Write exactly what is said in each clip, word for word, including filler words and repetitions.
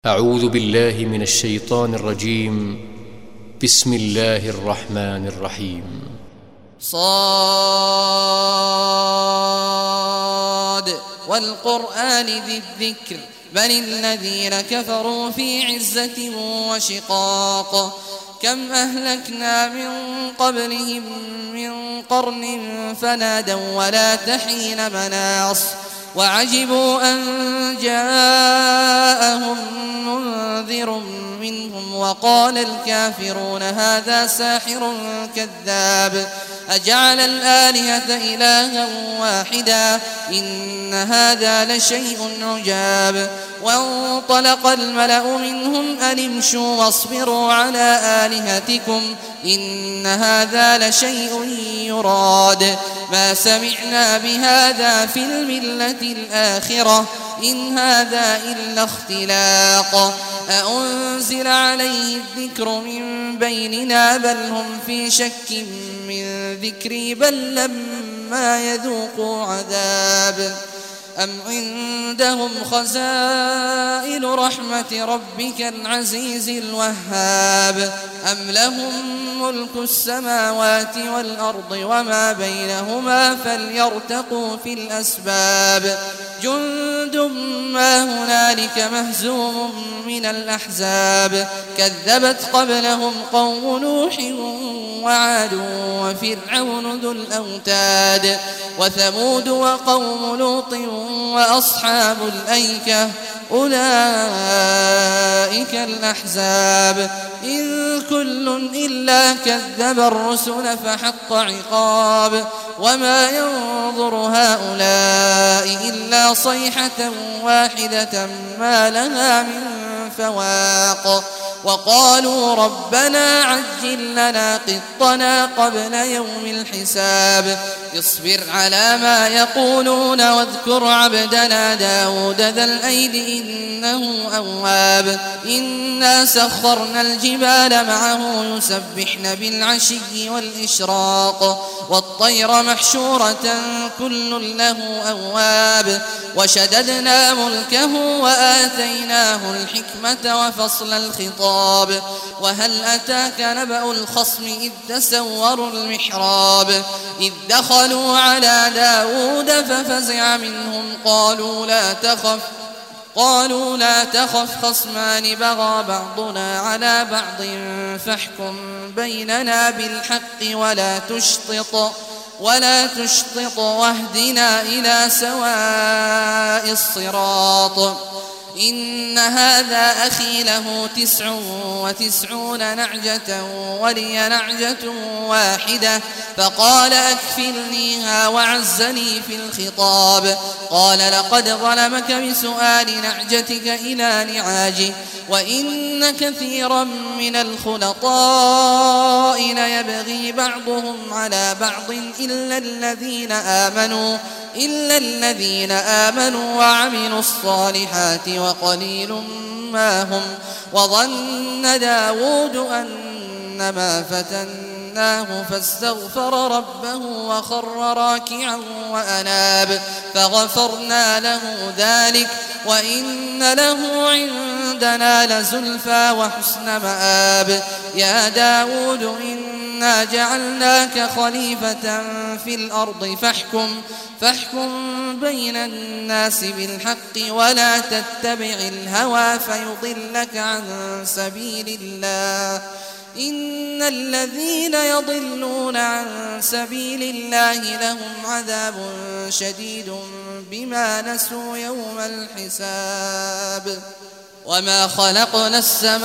أعوذ بالله من الشيطان الرجيم. بسم الله الرحمن الرحيم. صاد والقرآن ذي الذكر بل الذين كفروا في عزة وشقاق كم أهلكنا من قبلهم من قرن فنادوا ولا تحين مناص وعجبوا أن جاءهم منذر منهم وقال الكافرون هذا ساحر كذاب أجعل الآلهة إلها واحدا إن هذا لشيء عجاب وانطلق الملأ منهم أن امشوا واصبروا على آلهتكم إن هذا لشيء يراد ما سمعنا بهذا في الملة الآخرة إن هذا إلا اختلاق أأنزل عليه الذكر من بيننا بل هم في شك من ذكري بل لما يذوقوا عذاب أم عندهم خزائن رحمة ربك العزيز الوهاب أم لهم ملك السماوات والأرض وما بينهما فليرتقوا في الأسباب جند ما هنالك مهزوم من الأحزاب كذبت قبلهم قوم نوح وعاد وفرعون ذو الأوتاد وثمود وقوم لوط وأصحاب الأيكة أولئك الأحزاب إن كل إلا كذب الرسل فحق عقاب وما ينظر هؤلاء إلا صيحة واحدة ما لها من فواق وقالوا ربنا عجل لنا قطنا قبل يوم الحساب اصبر على ما يقولون واذكر عبدنا داود ذا الأيد إنه أواب إنا سخرنا الجبال معه يسبحن بالعشي والإشراق والطير محشورة كل له أواب وشددنا ملكه وآتيناه الحكمة وفصل الخطاب وهل أتاك نبأ الخصم إذ تسوروا المحراب إذ دخلوا على داود ففزع منهم قالوا لا تخف قالوا لا تخف خصمان بغى بعضنا على بعض فاحكم بيننا بالحق ولا تشطط ولا تشطط واهدنا إلى سواء الصراط إن هذا أخي له تسع وتسعون نعجة ولي نعجة واحدة فقال أكفلنيها وعزني في الخطاب قال لقد ظلمك بسؤال نعجتك إلى نعاجه وإن كثيرا من الخلطاء ليبغي بعضهم على بعض إلا الذين آمنوا إلا الذين آمنوا وعملوا الصالحات وقليل ما هم وظن داود أنما فتناه فاستغفر ربه وخر راكعا وأناب فغفرنا له ذلك وإن له عندنا لزلفى وحسن مآب يا داود إنا جعلناك خليفة في الأرض فاحكم فاحكم بين الناس بالحق ولا تتبع الهوى فيضلك عن سبيل الله إن الذين يضلون عن سبيل الله لهم عذاب شديد بما نسوا يوم الحساب وما خلقنا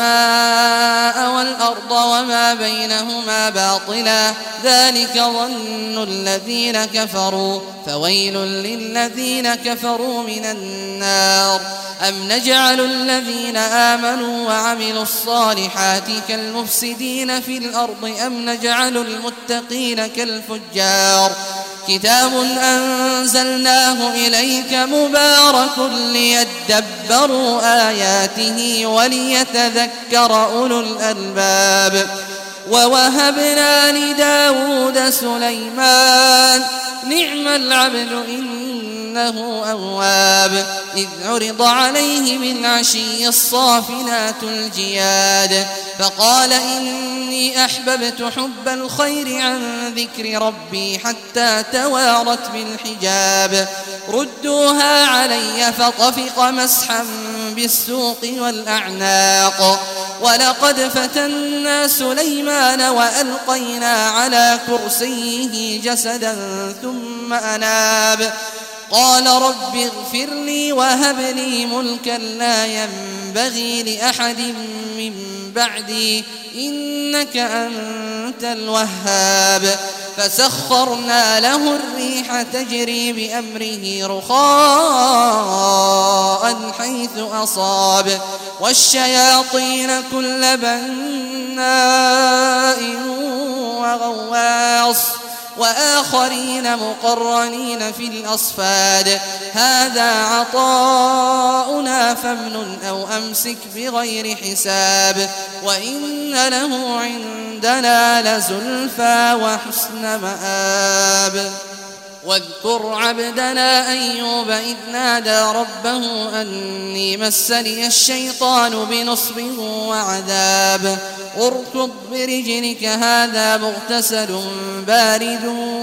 السماء والأرض وما بينهما باطلا ذلك ظن الذين كفروا فويل للذين كفروا من النار أم نجعل الذين آمنوا وعملوا الصالحات كالمفسدين في الأرض أم نجعل المتقين كالفجار كتاب أنزلناه إليك مبارك ليدبروا آياته وليتذكر أولو الألباب ووهبنا لداود سليمان نعم العبد إنه أواب إذ عرض عليه بالعشي الصافنات الجياد فقال إني أحببت حب الخير عن ذكر ربي حتى توارت بالحجاب ردوها علي فطفق مسحا بالسوق والأعناق ولقد فتنا سليمان وألقينا على كرسيه جسدا ثم أناب قال رب اغفر لي وهب لي ملكا لا ينبغي لأحد من بعدي إنك أنت الوهاب فسخرنا له الريح تجري بأمره رخاء حيث أصاب والشياطين كل بناء وغواص وآخرين مقرنين في الأصفاد هذا عطاؤنا فامنن أو أمسك بغير حساب وإن له عندنا لزلفى وحسن مآب واذكر عبدنا أيوب إذ نادى ربه أني مسني الشيطان بنصب وعذاب اركض برجلك هذا مغتسل بارد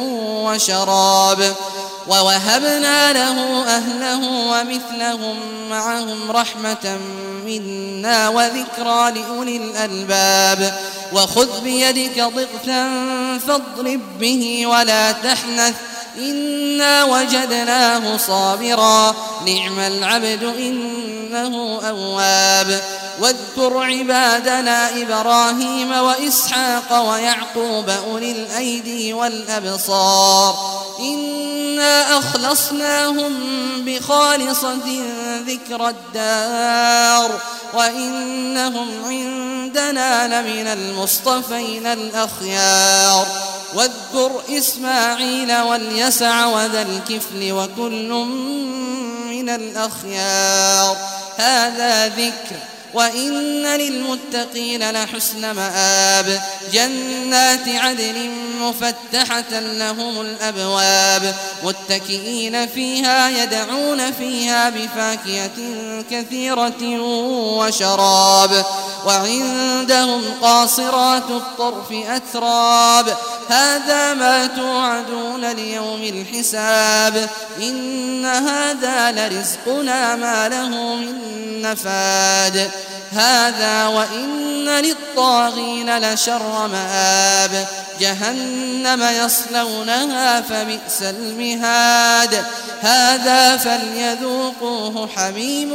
وشراب ووهبنا له أهله ومثلهم معهم رحمة منا وذكرى لأولي الألباب وخذ بيدك ضغثا فاضرب به ولا تحنث إنا وجدناه صابرا نعم العبد إنه أواب واذكر عبادنا إبراهيم وإسحاق ويعقوب أولي الأيدي والأبصار إنا أخلصناهم بخالصة ذكر الدار وإنهم عندنا لمن المصطفين الأخيار واذكر إسماعيل واليسع وذا الكفل وكل من الأخيار هذا ذكر وإن للمتقين لحسن مآب جنات عدن مفتحة لهم الأبواب متكئين فيها يدعون فيها بفاكهة كثيرة وشراب وعندهم قاصرات الطرف أتراب هذا ما توعدون ليوم الحساب إن هذا لرزقنا ما له من نفاد هذا وإن للطاغين لشر مآب جهنم يصلونها فبئس المهاد هذا فليذوقوه حميم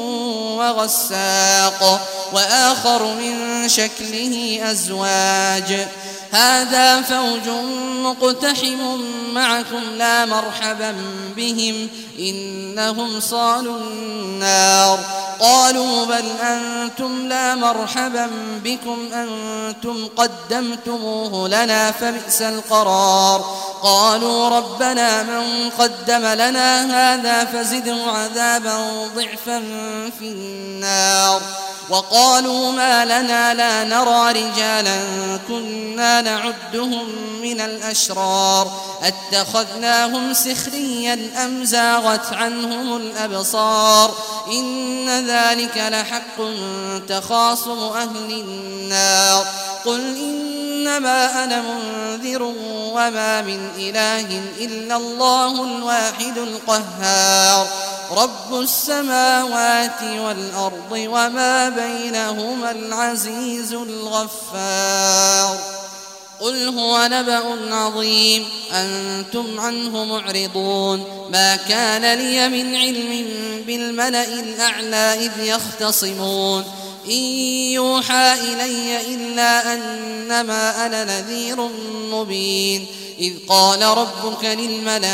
وغساق وآخر من شكله أزواج هذا فوج مقتحم معكم لا مرحبا بهم إنهم صالوا النار قالوا بل أنتم لا مرحبا بكم أنتم قدمتموه لنا فبئس القرار قالوا ربنا من قدم لنا هذا فزده عذابا ضعفا في النار وقالوا ما لنا لا نرى رجالا كنا نعدهم من الأشرار اتخذناهم سخريا أم زاغت عنهم الأبصار إن ذلك لحق تخاصم أهل النار قل إنما أنا منذر وما من إله إلا الله الواحد القهار رب السماوات والأرض وما بينهما العزيز الغفار قل هو نبأ عظيم أنتم عنه معرضون ما كان لي من علم بالملأ الأعلى إذ يختصمون إن يوحى إلي إلا أنما أنا نذير مبين إذ قال ربك للملائكة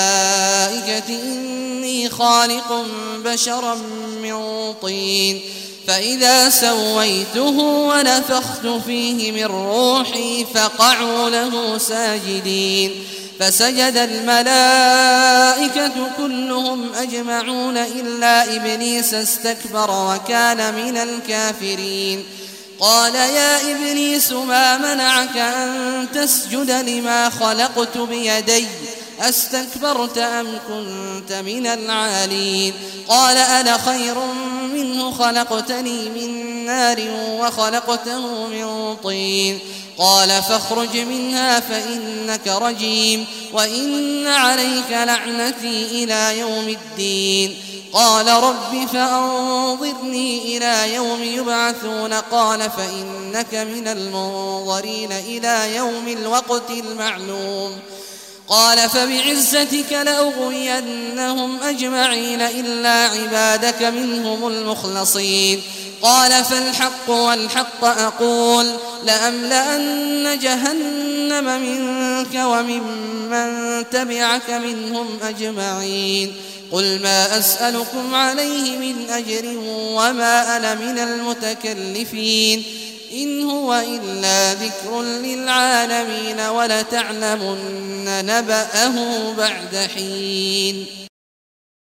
إني خالق بشرا من طين فإذا سويته ونفخت فيه من روحي فقعوا له ساجدين فسجد الملائكة كلهم أجمعون إلا إبليس استكبر وكان من الكافرين قال يا إبليس ما منعك أن تسجد لما خلقت بيدي أستكبرت أم كنت من العالين قال أنا خير منه خلقتني من نار وخلقته من طين قال فاخرج منها فإنك رجيم وإن عليك لعنتي إلى يوم الدين قال رب فأنظرني إلى يوم يبعثون قال فإنك من المنظرين إلى يوم الوقت المعلوم قال فبعزتك لأغوينهم أجمعين إلا عبادك منهم المخلصين قال فالحق والحق أقول لأملأن جهنم منك وممن تبعك منهم أجمعين قل ما أسألكم عليه من أجر وما أنا من المتكلفين إن هو إلا ذكر للعالمين ولتعلمن نبأه بعد حين